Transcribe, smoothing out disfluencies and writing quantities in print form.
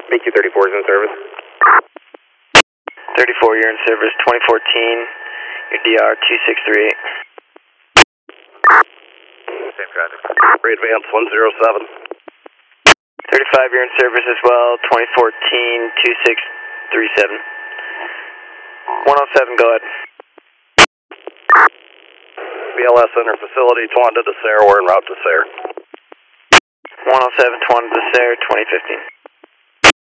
BQ-34 is in service. 34, you're in service, 2014, your DR 2638. Same traffic. Re-advance 107. 35, you're in service as well, 2014, 2637. 107, go ahead. BLS Center Facility, Tawanda to Sayre, we're en route to Sayre. 107, Tawanda to Sayre, 2015.